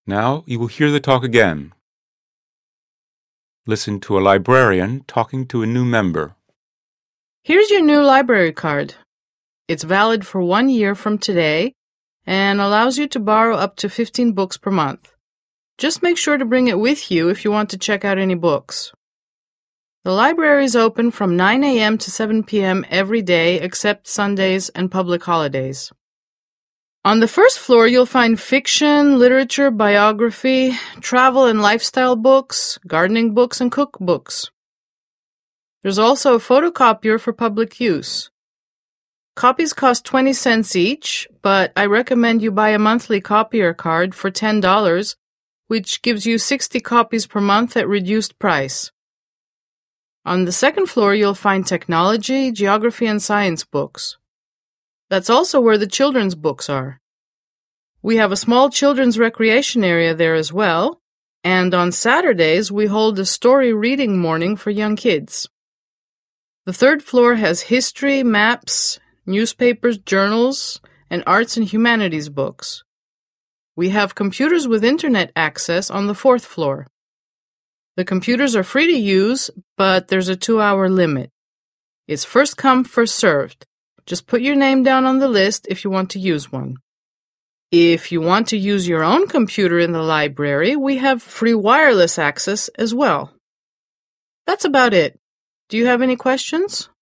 Now you will hear the talk again. Listen to a librarian talking to a new member. Here's your new library card. It's valid for 1 year from today and allows you to borrow up to 15 books per month. Just make sure to bring it with you if you want to check out any books. The library is open from 9 a.m. to 7 p.m. every day except Sundays and public holidays. On the first floor, you'll find fiction, literature, biography, travel and lifestyle books, gardening books, and cookbooks. There's also a photocopier for public use. Copies cost 20 cents each, but I recommend you buy a monthly copier card for $10, which gives you 60 copies per month at reduced price. On the second floor, you'll find technology, geography, and science books. That's also where the children's books are. We have a small children's recreation area there as well, and on Saturdays we hold a story reading morning for young kids. The third floor has history, maps, newspapers, journals, and arts and humanities books. We have computers with internet access on the fourth floor. The computers are free to use, but there's a 2-hour limit. It's first come, first served. Just put your name down on the list if you want to use one. If you want to use your own computer in the library, we have free wireless access as well. That's about it. Do you have any questions?